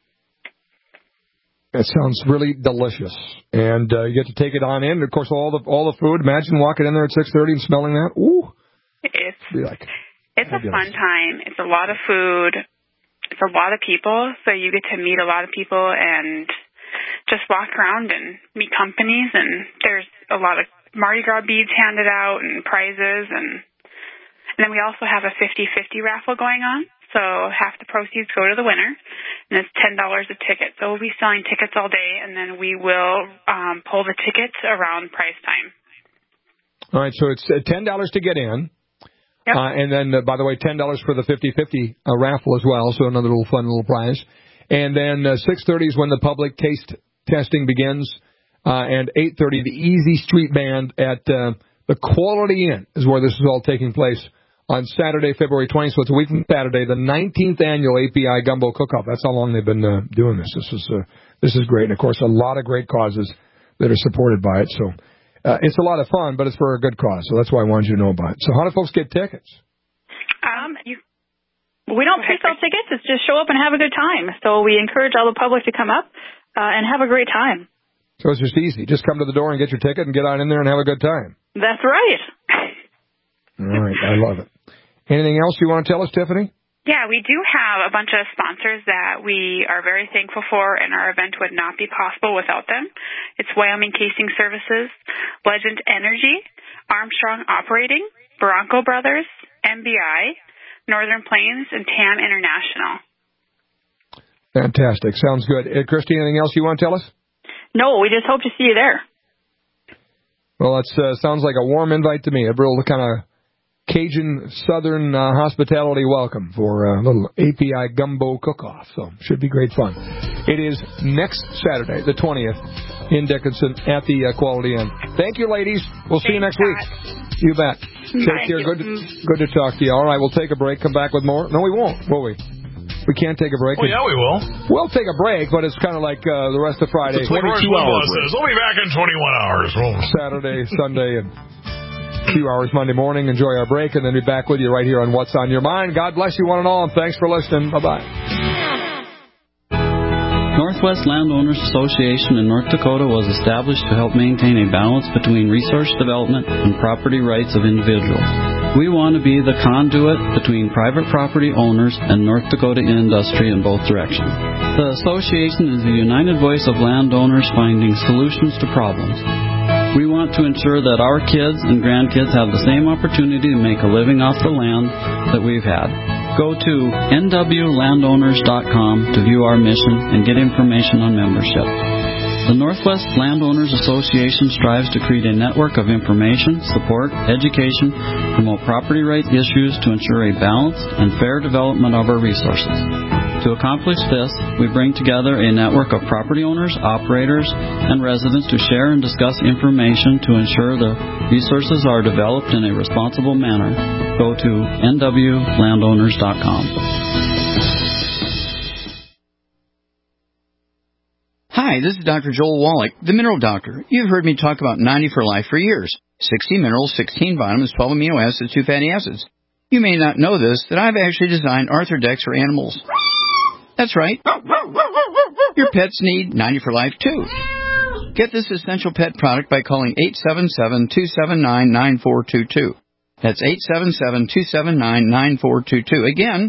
Speaker 2: That sounds really delicious. And you get to take it on in. Of course, all the food. Imagine walking in there at 6:30 and smelling that. Ooh.
Speaker 5: It's a fun time. It's a lot of food. It's a lot of people. So you get to meet a lot of people and just walk around and meet companies. And there's a lot of Mardi Gras beads handed out and prizes. And then we also have a 50-50 raffle going on. So half the proceeds go to the winner, and it's $10 a ticket. So we'll be selling tickets all day, and then we will pull the tickets around prize time.
Speaker 2: All right, so it's $10 to get in. Yep. And then, by the way, $10 for the 50-50 raffle as well, so another little fun little prize. And then 6:30 is when the public taste testing begins, and 8:30 the Easy Street Band at the Quality Inn is where this is all taking place. On Saturday, February 20th, so it's a week from Saturday, the 19th annual API Gumbo Cook-Off. That's how long they've been doing this. This is great. And, of course, a lot of great causes that are supported by it. So it's a lot of fun, but it's for a good cause. So that's why I wanted you to know about it. So how do folks get tickets?
Speaker 5: We don't pre-sell tickets. It's just show up and have a good time. So we encourage all the public to come up and have a great time.
Speaker 2: So it's just easy. Just come to the door and get your ticket and get on in there and have a good time.
Speaker 5: That's right.
Speaker 2: All right. I love it. Anything else you want to tell us, Tiffany?
Speaker 5: Yeah, we do have a bunch of sponsors that we are very thankful for, and our event would not be possible without them. It's Wyoming Casing Services, Legend Energy, Armstrong Operating, Bronco Brothers, MBI, Northern Plains, and TAM International.
Speaker 2: Fantastic. Sounds good. Christy, anything else you want to tell us?
Speaker 6: No, we just hope to see you there.
Speaker 2: Well, it sounds like a warm invite to me. A real kind of Cajun Southern hospitality welcome for a little API gumbo cook-off. So should be great fun. It is next Saturday, the 20th, in Dickinson at the Quality Inn. Thank you, ladies. We'll see you next week. You bet. Take care. Good to talk to you. All right, we'll take a break. Come back with more. No, we won't, will we? We can't take a break.
Speaker 15: Oh, yeah, we will.
Speaker 2: We'll take a break, but it's kind of like the rest of Friday.
Speaker 15: It's 22 hours. We'll be back in 21 hours.
Speaker 2: Saturday, Sunday, and a few hours Monday morning. Enjoy our break, and then be back with you right here on What's on Your Mind. God bless you one and all, and thanks for listening. Bye-bye.
Speaker 9: Northwest Landowners Association in North Dakota was established to help maintain a balance between resource development and property rights of individuals. We want to be the conduit between private property owners and North Dakota industry in both directions. The association is the united voice of landowners finding solutions to problems. We want to ensure that our kids and grandkids have the same opportunity to make a living off the land that we've had. Go to nwlandowners.com to view our mission and get information on membership. The Northwest Landowners Association strives to create a network of information, support, education, promote property rights issues to ensure a balanced and fair development of our resources. To accomplish this, we bring together a network of property owners, operators, and residents to share and discuss information to ensure the resources are developed in a responsible manner. Go to nwlandowners.com.
Speaker 10: Hi, this is Dr. Joel Wallach, the Mineral Doctor. You've heard me talk about 90 for Life for years. 60 minerals, 16 vitamins, 12 amino acids, 2 fatty acids. You may not know this, that I've actually designed Arthrodex for animals. That's right. Your pets need 90 for Life, too. Get this essential pet product by calling 877-279-9422. That's 877-279-9422. Again,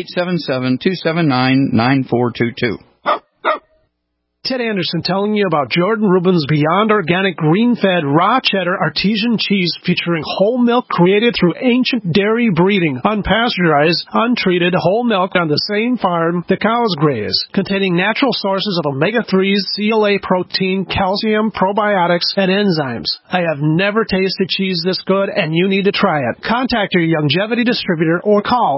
Speaker 10: 877-279-9422.
Speaker 12: Ted Anderson telling you about Jordan Rubin's Beyond Organic Green-Fed Raw Cheddar Artesian Cheese featuring whole milk created through ancient dairy breeding, unpasteurized, untreated whole milk on the same farm the cows graze, containing natural sources of omega-3s, CLA protein, calcium, probiotics, and enzymes. I have never tasted cheese this good, and you need to try it. Contact your Longevity distributor or call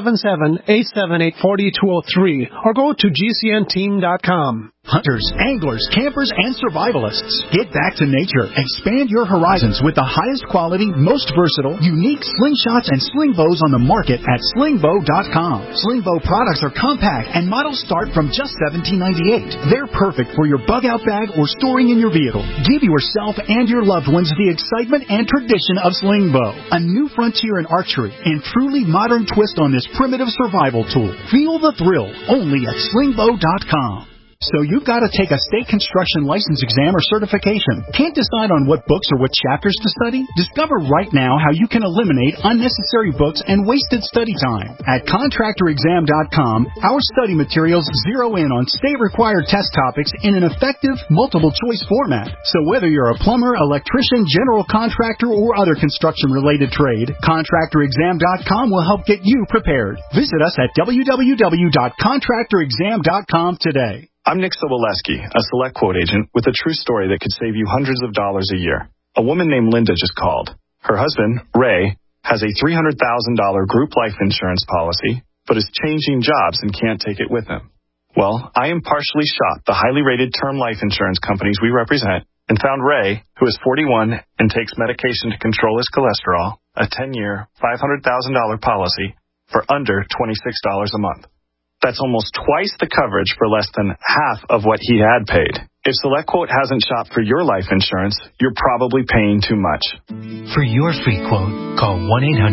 Speaker 12: 877-878-4203 or go to gcnteam.com.
Speaker 13: Hunters, anglers, campers, and survivalists. Get back to nature. Expand your horizons with the highest quality, most versatile, unique slingshots and sling bows on the market at slingbow.com. Slingbow products are compact and models start from just $17.98. They're perfect for your bug-out bag or storing in your vehicle. Give yourself and your loved ones the excitement and tradition of Slingbow, a new frontier in archery and truly modern twist on this primitive survival tool. Feel the thrill only at slingbow.com. So you've got to take a state construction license exam or certification. Can't decide on what books or what chapters to study? Discover right now how you can eliminate unnecessary books and wasted study time. At contractorexam.com, our study materials zero in on state-required test topics in an effective, multiple-choice format. So whether you're a plumber, electrician, general contractor, or other construction-related trade, contractorexam.com will help get you prepared. Visit us at www.contractorexam.com today.
Speaker 26: I'm Nick Soboleski, a Select Quote agent with a true story that could save you hundreds of dollars a year. A woman named Linda just called. Her husband, Ray, has a $300,000 group life insurance policy, but is changing jobs and can't take it with him. Well, I impartially shopped the highly rated term life insurance companies we represent and found Ray, who is 41 and takes medication to control his cholesterol, a 10-year, $500,000 policy for under $26 a month. That's almost twice the coverage for less than half of what he had paid. If SelectQuote hasn't shopped for your life insurance, you're probably paying too much.
Speaker 27: For your free quote, call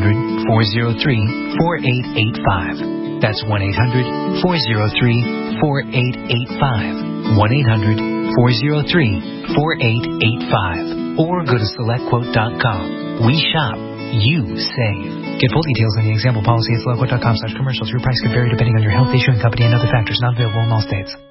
Speaker 27: 1-800-403-4885. That's 1-800-403-4885. 1-800-403-4885. Or go to SelectQuote.com. We shop. You save. Get full details in the example policy at SelectQuote.com/commercials. Your price could vary depending on your health issue and company and other factors. Not available in all states.